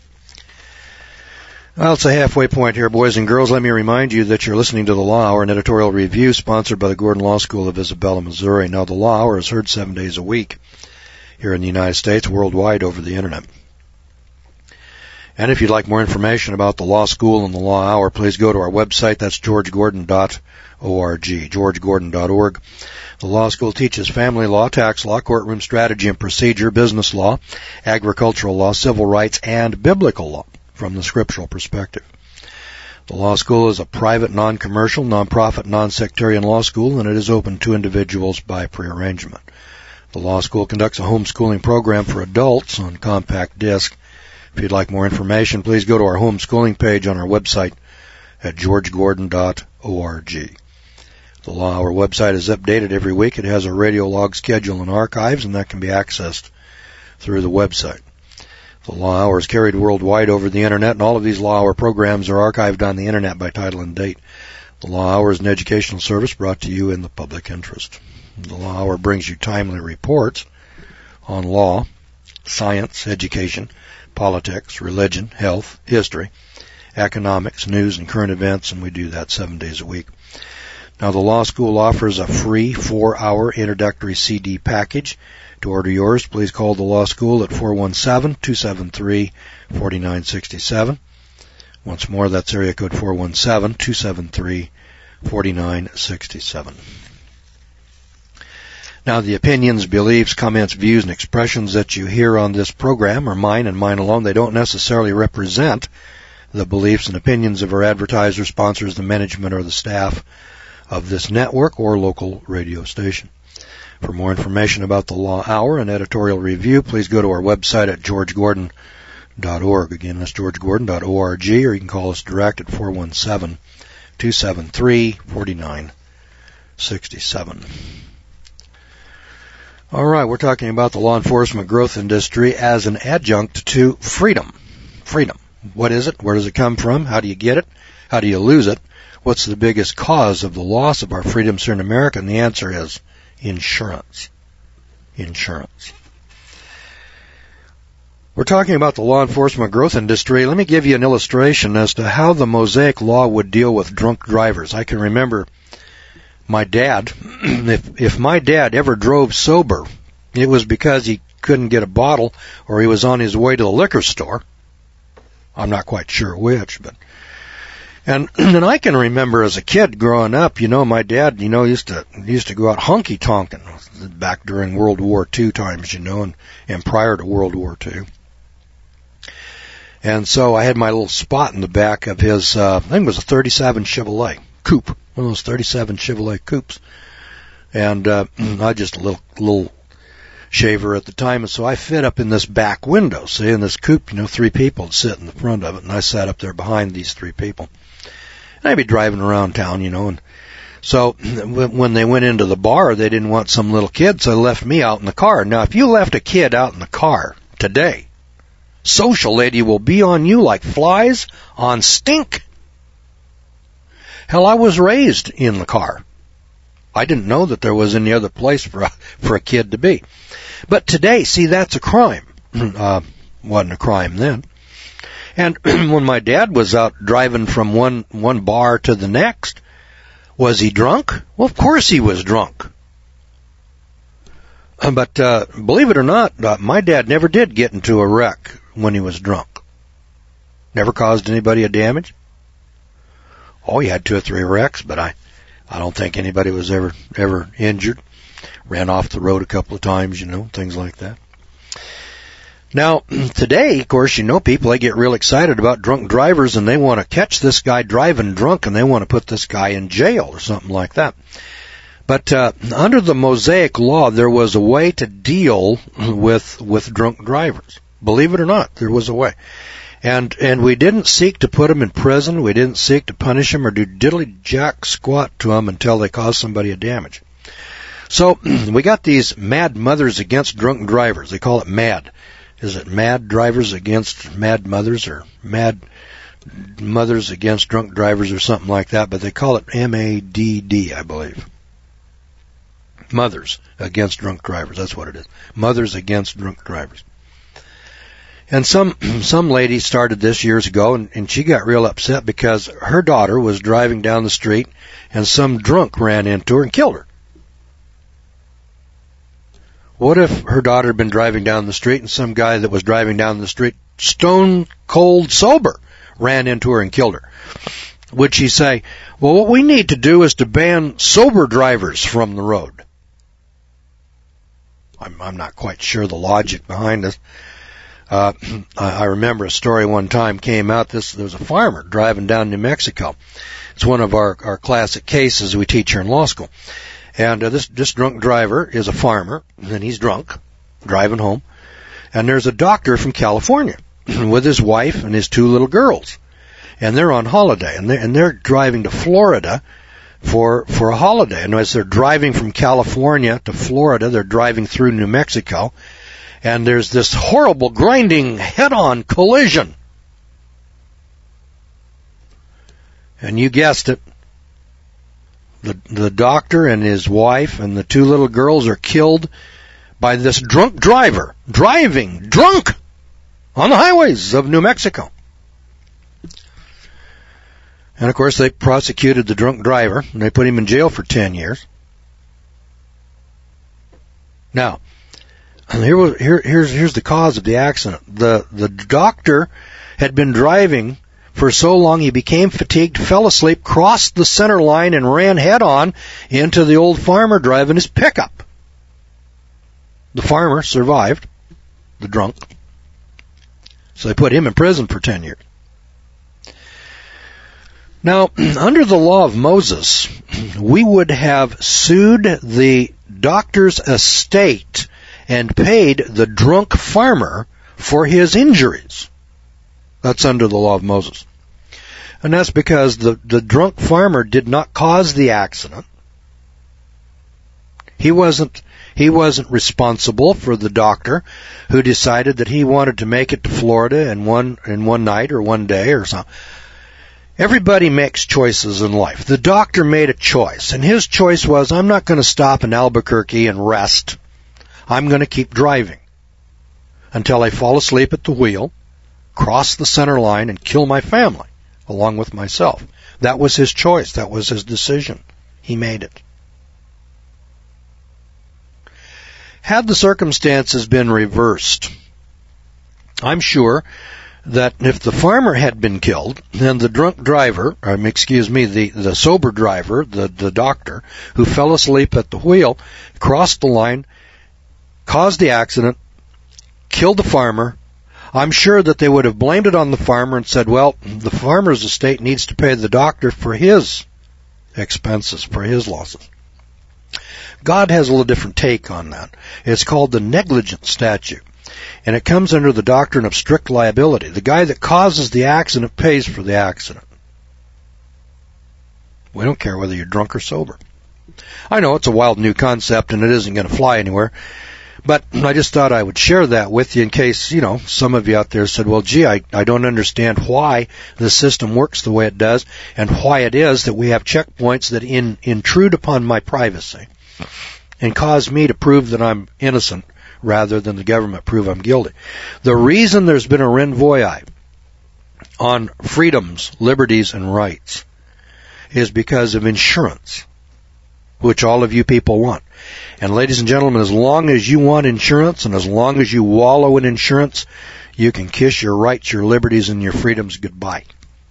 Well, it's a halfway point here, boys and girls. Let me remind you that you're listening to the Law Hour, an editorial review sponsored by the Gordon Law School of Isabella, Missouri. Now, the Law Hour is heard seven days a week here in the United States, worldwide over the Internet. And if you'd like more information about the law school and the law hour, please go to our website. That's george gordon dot org, george gordon dot org. The law school teaches family law, tax law, courtroom strategy and procedure, business law, agricultural law, civil rights, and biblical law from the scriptural perspective. The law school is a private, non-commercial, non-profit, non-sectarian law school, and it is open to individuals by prearrangement. The law school conducts a homeschooling program for adults on compact disc. If you'd like more information, please go to our homeschooling page on our website at george gordon dot org. The Law Hour website is updated every week. It has a radio log schedule and archives, and that can be accessed through the website. The Law Hour is carried worldwide over the Internet, and all of these Law Hour programs are archived on the Internet by title and date. The Law Hour is an educational service brought to you in the public interest. The Law Hour brings you timely reports on law, science, education, politics, religion, health, history, economics, news, and current events, and we do that seven days a week. Now, the law school offers a free four-hour introductory C D package. To order yours, please call the law school at four one seven, two seven three, four nine six seven. Once more, that's area code four one seven, two seven three, four nine six seven. Now, the opinions, beliefs, comments, views, and expressions that you hear on this program are mine and mine alone. They don't necessarily represent the beliefs and opinions of our advertisers, sponsors, the management, or the staff of this network or local radio station. For more information about the Law Hour and editorial review, please go to our website at george gordon dot org. Again, that's george gordon dot org, or you can call us direct at four one seven, two seven three, four nine six seven. All right, we're talking about the law enforcement growth industry as an adjunct to freedom. Freedom. What is it? Where does it come from? How do you get it? How do you lose it? What's the biggest cause of the loss of our freedoms here in America? And the answer is insurance. Insurance. We're talking about the law enforcement growth industry. Let me give you an illustration as to how the Mosaic Law would deal with drunk drivers. I can remember my dad, if, if my dad ever drove sober, it was because he couldn't get a bottle or he was on his way to the liquor store. I'm not quite sure which, but And, and I can remember as a kid growing up, you know, my dad, you know, used to used to go out honky-tonking back during World War Two times, you know, and, and prior to World War Two. And so I had my little spot in the back of his, uh, I think it was a thirty-seven Chevrolet coupe, one of those thirty-seven Chevrolet coupes. And uh, I just a little little shaver at the time, and so I fit up in this back window, see, in this coupe, you know, three people would sit in the front of it, and I sat up there behind these three people. And I'd be driving around town, you know, and so when they went into the bar, they didn't want some little kid, so they left me out in the car. Now, if you left a kid out in the car today, social lady will be on you like flies on stink. Hell, I was raised in the car. I didn't know that there was any other place for a, for a kid to be. But today, see, that's a crime. Uh, wasn't a crime then. And when my dad was out driving from one, one bar to the next, was he drunk? Well, of course he was drunk. But uh, believe it or not, uh, my dad never did get into a wreck when he was drunk. Never caused anybody a damage. Oh, he had two or three wrecks, but I, I don't think anybody was ever ever injured. Ran off the road a couple of times, you know, things like that. Now, today, of course, you know, people, they get real excited about drunk drivers, and they want to catch this guy driving drunk, and they want to put this guy in jail or something like that. But uh, under the Mosaic Law, there was a way to deal with with drunk drivers. Believe it or not, there was a way. And and we didn't seek to put them in prison. We didn't seek to punish them or do diddly jack squat to them until they caused somebody a damage. So we got these mad mothers against drunk drivers. They call it MAD. Is it mad drivers against mad mothers, or mad mothers against drunk drivers, or something like that? But they call it M A D D, I believe. Mothers against drunk drivers. That's what it is. Mothers against drunk drivers. And some some lady started this years ago, and, and she got real upset because her daughter was driving down the street, and some drunk ran into her and killed her. What if her daughter had been driving down the street and some guy that was driving down the street stone cold sober ran into her and killed her? Would she say, well, what we need to do is to ban sober drivers from the road? I'm, I'm not quite sure the logic behind this. Uh, I remember a story one time came out. This there was a farmer driving down New Mexico. It's one of our, our classic cases we teach here in law school. And uh, this this drunk driver is a farmer, and he's drunk, driving home. And there's a doctor from California with his wife and his two little girls, and they're on holiday, and they're, and they're driving to Florida for for a holiday. And as they're driving from California to Florida, they're driving through New Mexico. And there's this horrible grinding head-on collision. And you guessed it. The, the doctor and his wife and the two little girls are killed by this drunk driver, driving drunk on the highways of New Mexico. And of course they prosecuted the drunk driver and they put him in jail for ten years. Now, Here was here here's here's the cause of the accident. The the doctor had been driving for so long he became fatigued, fell asleep, crossed the center line, and ran head on into the old farmer driving his pickup. The farmer survived, the drunk. So they put him in prison for ten years. Now, under the law of Moses, we would have sued the doctor's estate and paid the drunk farmer for his injuries. That's under the law of Moses. And that's because the, the drunk farmer did not cause the accident. He wasn't, he wasn't responsible for the doctor who decided that he wanted to make it to Florida in one, in one night or one day or something. Everybody makes choices in life. The doctor made a choice, and his choice was, I'm not going to stop in Albuquerque and rest. I'm going to keep driving until I fall asleep at the wheel, cross the center line, and kill my family, along with myself. That was his choice. That was his decision. He made it. Had the circumstances been reversed, I'm sure that if the farmer had been killed, then the drunk driver, um, excuse me, the, the sober driver, the, the doctor, who fell asleep at the wheel, crossed the line, caused the accident, killed the farmer, I'm sure that they would have blamed it on the farmer and said, well, the farmer's estate needs to pay the doctor for his expenses, for his losses. God has a little different take on that. It's called the negligence statute, and it comes under the doctrine of strict liability. The guy that causes the accident pays for the accident. We don't care whether you're drunk or sober. I know it's a wild new concept and it isn't going to fly anywhere, but I just thought I would share that with you in case, you know, some of you out there said, well, gee, I, I don't understand why the system works the way it does and why it is that we have checkpoints that in, intrude upon my privacy and cause me to prove that I'm innocent rather than the government prove I'm guilty. The reason there's been a renvoie on freedoms, liberties, and rights is because of insurance, which all of you people want. And ladies and gentlemen, as long as you want insurance and as long as you wallow in insurance, you can kiss your rights, your liberties, and your freedoms goodbye.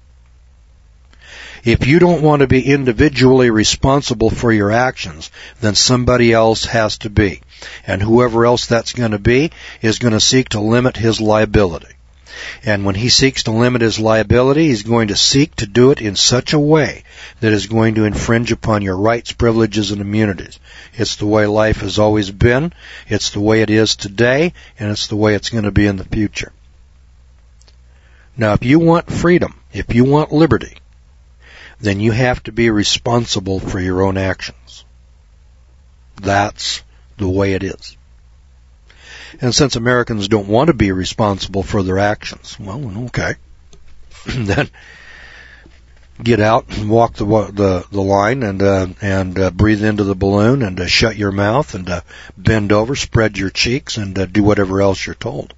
If you don't want to be individually responsible for your actions, then somebody else has to be. And whoever else that's going to be is going to seek to limit his liability. And when he seeks to limit his liability, he's going to seek to do it in such a way that is going to infringe upon your rights, privileges, and immunities. It's the way life has always been, it's the way it is today, and it's the way it's going to be in the future. Now, if you want freedom, if you want liberty, then you have to be responsible for your own actions. That's the way it is. And since Americans don't want to be responsible for their actions, well, okay, then get out and walk the the, the line and uh, and uh, breathe into the balloon and uh, shut your mouth and uh, bend over, spread your cheeks, and uh, do whatever else you're told.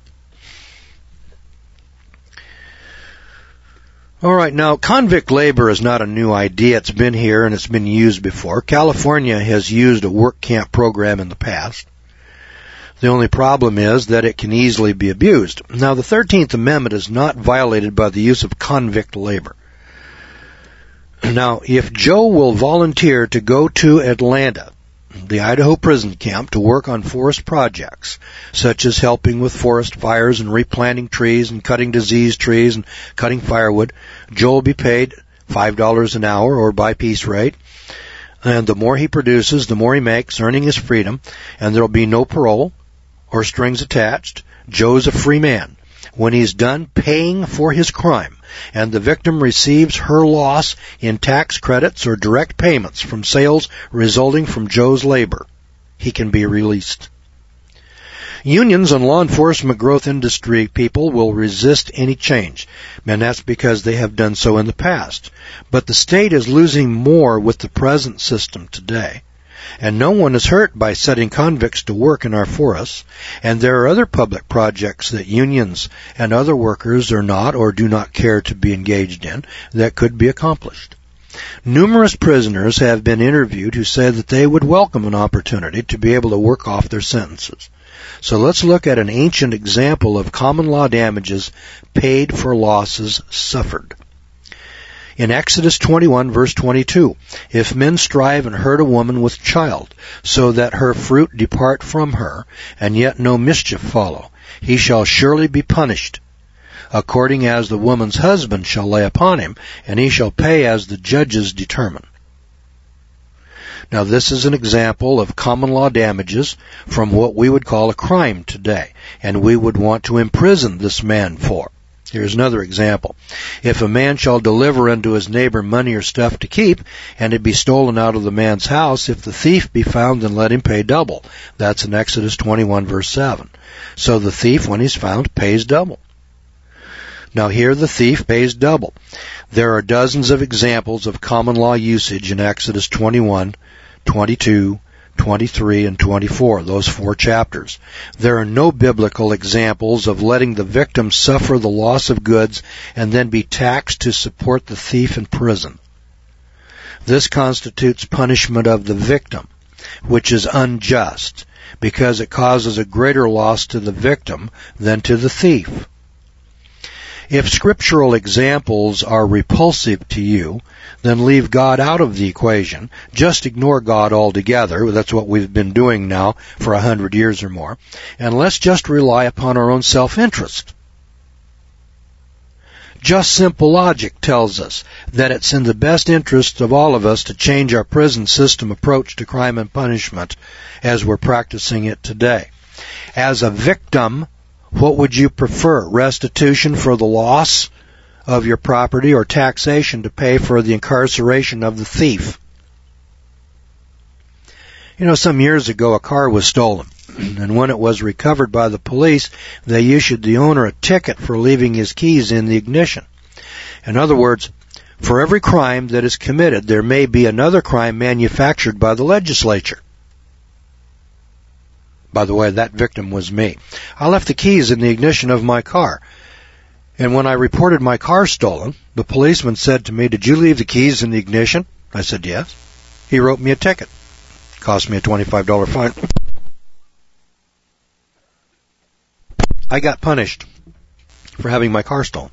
All right, now, convict labor is not a new idea. It's been here and it's been used before. California has used a work camp program in the past. The only problem is that it can easily be abused. Now, the thirteenth Amendment is not violated by the use of convict labor. Now, if Joe will volunteer to go to Atlanta, the Idaho prison camp, to work on forest projects, such as helping with forest fires and replanting trees and cutting diseased trees and cutting firewood, Joe will be paid five dollars an hour or by piece rate. And the more he produces, the more he makes, earning his freedom, and there will be no parole or strings attached. Joe's a free man when he's done paying for his crime, and the victim receives her loss in tax credits or direct payments from sales resulting from Joe's labor. He can be released. Unions and law enforcement growth industry people will resist any change, and that's because they have done so in the past. But the state is losing more with the present system today. And no one is hurt by setting convicts to work in our forests, and there are other public projects that unions and other workers are not or do not care to be engaged in that could be accomplished. Numerous prisoners have been interviewed who say that they would welcome an opportunity to be able to work off their sentences. So let's look at an ancient example of common law damages paid for losses suffered. In Exodus twenty-one, verse twenty-two, if men strive and hurt a woman with child, so that her fruit depart from her, and yet no mischief follow, he shall surely be punished, according as the woman's husband shall lay upon him, and he shall pay as the judges determine. Now, this is an example of common law damages from what we would call a crime today, and we would want to imprison this man for. Here's another example. If a man shall deliver unto his neighbor money or stuff to keep, and it be stolen out of the man's house, if the thief be found, then let him pay double. That's in Exodus twenty-one, verse seven. So the thief, when he's found, pays double. Now here the thief pays double. There are dozens of examples of common law usage in Exodus twenty-one, twenty-two, twenty-three, and twenty-four, those four chapters. There are no biblical examples of letting the victim suffer the loss of goods and then be taxed to support the thief in prison. This constitutes punishment of the victim, which is unjust, because it causes a greater loss to the victim than to the thief. If scriptural examples are repulsive to you, then leave God out of the equation. Just ignore God altogether. That's what we've been doing now for a hundred years or more. And let's just rely upon our own self-interest. Just simple logic tells us that it's in the best interest of all of us to change our prison system approach to crime and punishment as we're practicing it today. As a victim, what would you prefer? Restitution for the loss of your property or taxation to pay for the incarceration of the thief? You know, some years ago a car was stolen, and when it was recovered by the police, they issued the owner a ticket for leaving his keys in the ignition. In other words, for every crime that is committed, there may be another crime manufactured by the legislature. By the way, that victim was me. I left the keys in the ignition of my car. And when I reported my car stolen, the policeman said to me, "Did you leave the keys in the ignition?" I said, "Yes." He wrote me a ticket. Cost me a twenty-five dollars fine. I got punished for having my car stolen.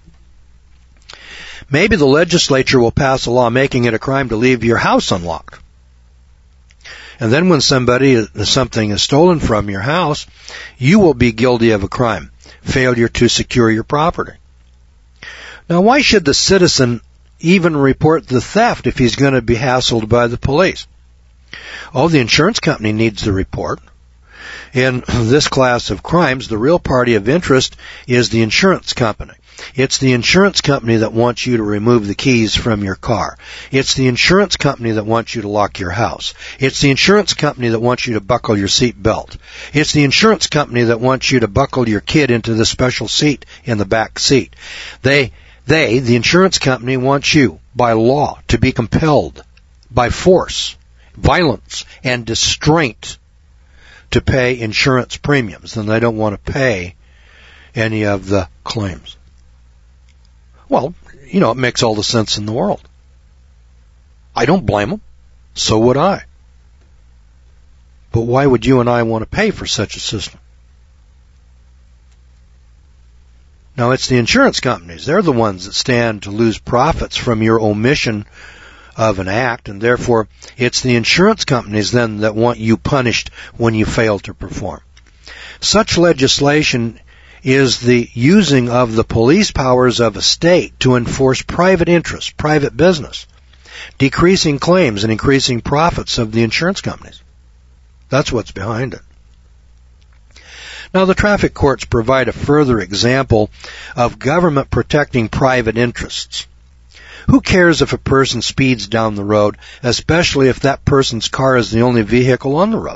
Maybe the legislature will pass a law making it a crime to leave your house unlocked. And then when somebody, something is stolen from your house, you will be guilty of a crime, failure to secure your property. Now, why should the citizen even report the theft if he's going to be hassled by the police? Oh, the insurance company needs the report. In this class of crimes, the real party of interest is the insurance company. It's the insurance company that wants you to remove the keys from your car. It's the insurance company that wants you to lock your house. It's the insurance company that wants you to buckle your seat belt. It's the insurance company that wants you to buckle your kid into the special seat in the back seat. They, they, the insurance company, wants you, by law, to be compelled by force, violence, and distraint to pay insurance premiums, and they don't want to pay any of the claims. Well, you know, it makes all the sense in the world. I don't blame them. So would I. But why would you and I want to pay for such a system? Now, it's the insurance companies. They're the ones that stand to lose profits from your omission of an act, and therefore it's the insurance companies then that want you punished when you fail to perform. Such legislation is the using of the police powers of a state to enforce private interests, private business, decreasing claims and increasing profits of the insurance companies. That's what's behind it. Now, the traffic courts provide a further example of government protecting private interests. Who cares if a person speeds down the road, especially if that person's car is the only vehicle on the road?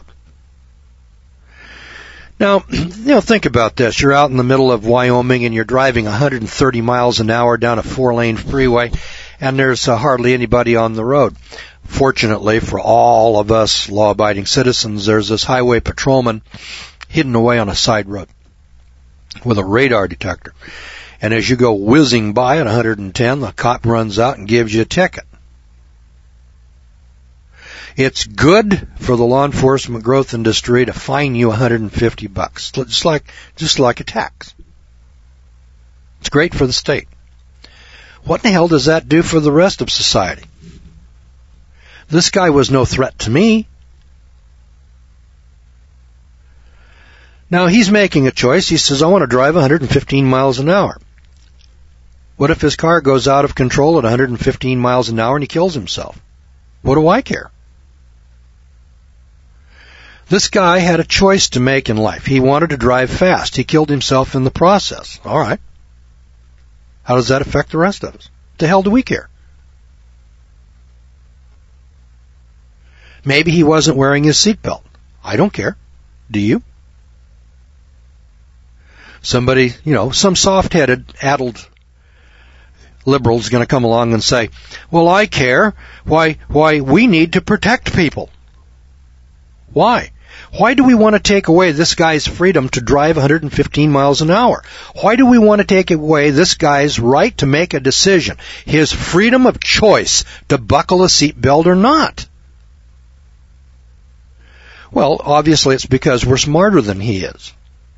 Now, you know, think about this. You're out in the middle of Wyoming and you're driving one hundred thirty miles an hour down a four-lane freeway, and there's uh, hardly anybody on the road. Fortunately for all of us law-abiding citizens, there's this highway patrolman hidden away on a side road with a radar detector. And as you go whizzing by at one hundred ten, the cop runs out and gives you a ticket. It's good for the law enforcement growth industry to fine you one hundred fifty bucks, just like just like a tax. It's great for the state. What in the hell does that do for the rest of society? This guy was no threat to me. Now, he's making a choice. He says, I want to drive one hundred fifteen miles an hour. What if his car goes out of control at one hundred fifteen miles an hour and he kills himself? What do I care? This guy had a choice to make in life. He wanted to drive fast. He killed himself in the process. All right. How does that affect the rest of us? What the hell do we care? Maybe he wasn't wearing his seatbelt. I don't care. Do you? Somebody, you know, some soft-headed, addled liberal is going to come along and say, well, I care. Why, why, we need to protect people. Why? Why do we want to take away this guy's freedom to drive one hundred fifteen miles an hour? Why do we want to take away this guy's right to make a decision, his freedom of choice to buckle a seatbelt or not? Well, obviously it's because we're smarter than he is.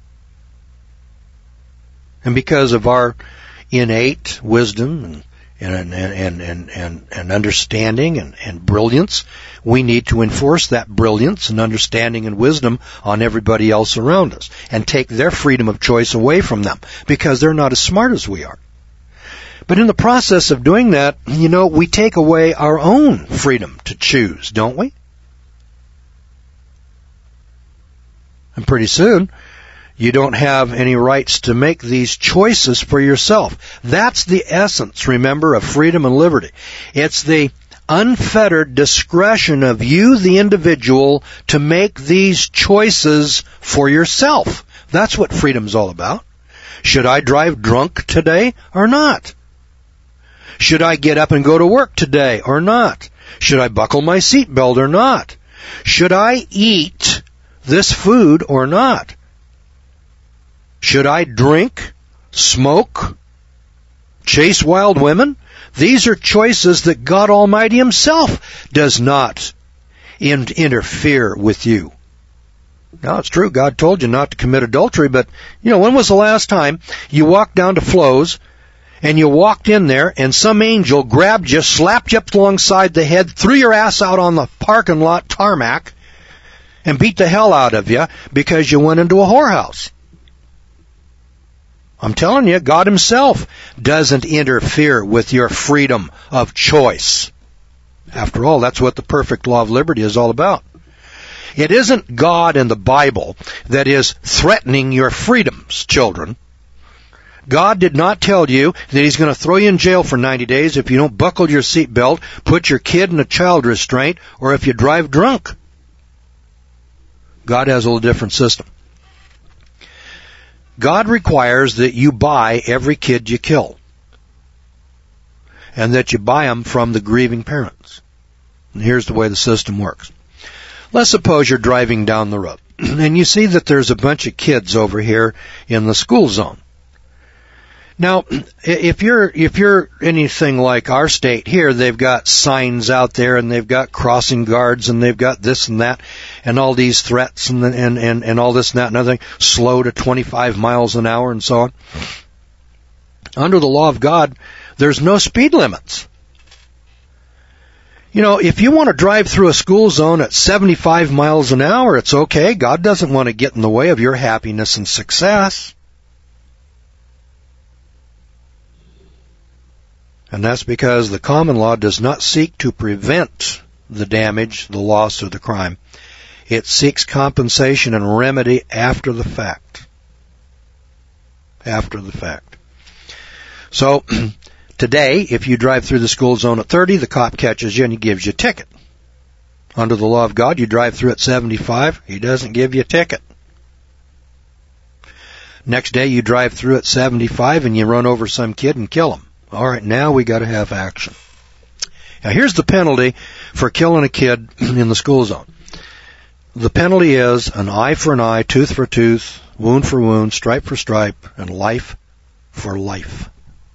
And because of our innate wisdom and and and and and, and understanding and, and brilliance, we need to enforce that brilliance and understanding and wisdom on everybody else around us and take their freedom of choice away from them because they're not as smart as we are. But in the process of doing that, you know, we take away our own freedom to choose, don't we? And pretty soon, you don't have any rights to make these choices for yourself. That's the essence, remember, of freedom and liberty. It's the unfettered discretion of you, the individual, to make these choices for yourself. That's what freedom's all about. Should I drive drunk today or not? Should I get up and go to work today or not? Should I buckle my seatbelt or not? Should I eat this food or not? Should I drink, smoke, chase wild women? These are choices that God Almighty Himself does not in- interfere with you. Now, it's true, God told you not to commit adultery, but, you know, when was the last time you walked down to Flo's and you walked in there and some angel grabbed you, slapped you up alongside the head, threw your ass out on the parking lot tarmac, and beat the hell out of you because you went into a whorehouse? I'm telling you, God Himself doesn't interfere with your freedom of choice. After all, that's what the perfect law of liberty is all about. It isn't God in the Bible that is threatening your freedoms, children. God did not tell you that He's going to throw you in jail for ninety days if you don't buckle your seatbelt, put your kid in a child restraint, or if you drive drunk. God has a little different system. God requires that you buy every kid you kill, and that you buy them from the grieving parents. And here's the way the system works. Let's suppose you're driving down the road, and you see that there's a bunch of kids over here in the school zone. Now, if you're if you're anything like our state here, they've got signs out there, and they've got crossing guards, and they've got this and that, and all these threats, and and and, and all this and that and other thing, slow to twenty-five miles an hour, and so on. Under the law of God, there's no speed limits. You know, if you want to drive through a school zone at seventy-five miles an hour, it's okay. God doesn't want to get in the way of your happiness and success. And that's because the common law does not seek to prevent the damage, the loss, or the crime. It seeks compensation and remedy after the fact. After the fact. So, today, if you drive through the school zone at thirty, the cop catches you and he gives you a ticket. Under the law of God, you drive through at seventy-five, he doesn't give you a ticket. Next day, you drive through at seventy-five and you run over some kid and kill him. All right, now we got to have action. Now, here's the penalty for killing a kid in the school zone. The penalty is an eye for an eye, tooth for tooth, wound for wound, stripe for stripe, and life for life.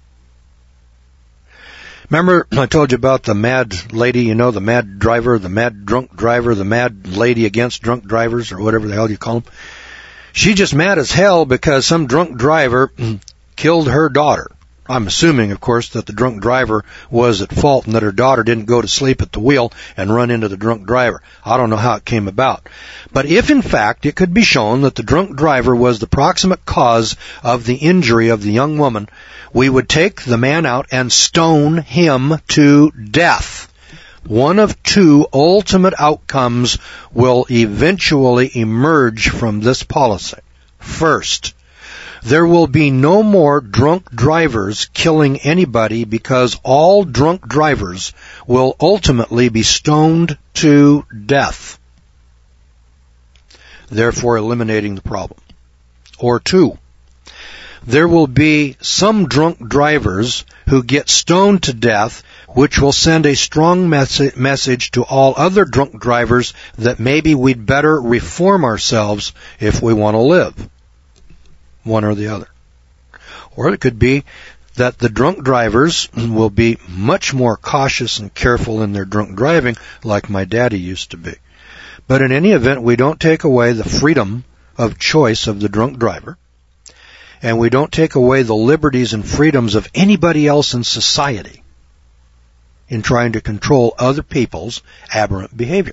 Remember I told you about the mad lady, you know, the mad driver, the mad drunk driver, the mad lady against drunk drivers, or whatever the hell you call them? She just mad as hell because some drunk driver killed her daughter. I'm assuming, of course, that the drunk driver was at fault and that her daughter didn't go to sleep at the wheel and run into the drunk driver. I don't know how it came about. But if, in fact, it could be shown that the drunk driver was the proximate cause of the injury of the young woman, we would take the man out and stone him to death. One of two ultimate outcomes will eventually emerge from this policy. First, there will be no more drunk drivers killing anybody because all drunk drivers will ultimately be stoned to death, therefore eliminating the problem. Or two, there will be some drunk drivers who get stoned to death, which will send a strong mes- message to all other drunk drivers that maybe we'd better reform ourselves if we want to live. One or the other. Or it could be that the drunk drivers will be much more cautious and careful in their drunk driving, like my daddy used to be. But in any event, we don't take away the freedom of choice of the drunk driver, and we don't take away the liberties and freedoms of anybody else in society in trying to control other people's aberrant behavior.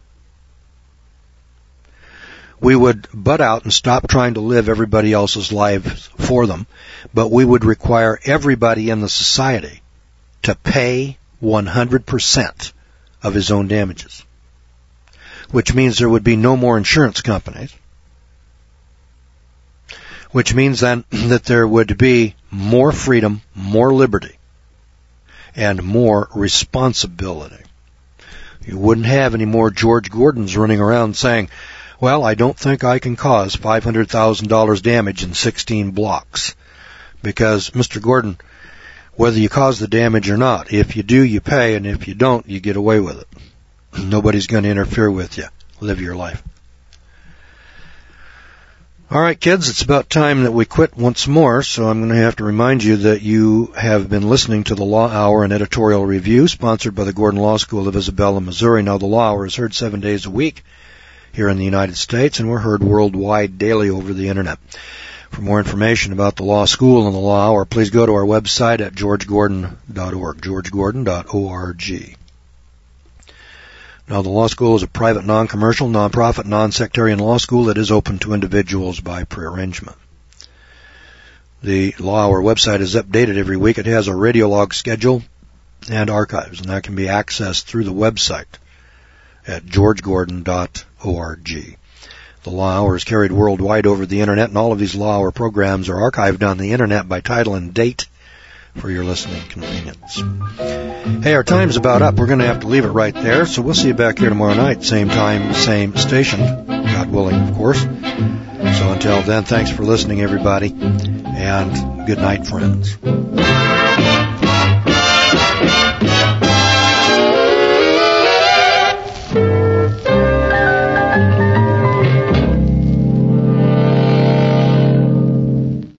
We would butt out and stop trying to live everybody else's lives for them, but we would require everybody in the society to pay one hundred percent of his own damages, which means there would be no more insurance companies, which means then that there would be more freedom, more liberty, and more responsibility. You wouldn't have any more George Gordons running around saying, well, I don't think I can cause five hundred thousand dollars damage in sixteen blocks. Because, Mister Gordon, whether you cause the damage or not, if you do, you pay, and if you don't, you get away with it. Nobody's going to interfere with you. Live your life. All right, kids, it's about time that we quit once more, so I'm going to have to remind you that you have been listening to the Law Hour and Editorial Review, sponsored by the Gordon Law School of Isabella, Missouri. Now, the Law Hour is heard seven days a week here in the United States, and we're heard worldwide daily over the Internet. For more information about the Law School and the Law Hour, please go to our website at george gordon dot org, george gordon dot org. Now, the Law School is a private, non-commercial, non-profit, non-sectarian law school that is open to individuals by prearrangement. The Law Hour website is updated every week. It has a radio log schedule and archives, and that can be accessed through the website at george gordon dot org. The Law Hour is carried worldwide over the Internet, and all of these Law Hour programs are archived on the Internet by title and date for your listening convenience. Hey, our time's about up. We're going to have to leave it right there, so we'll see you back here tomorrow night, same time, same station, God willing, of course. So until then, thanks for listening, everybody, and good night, friends.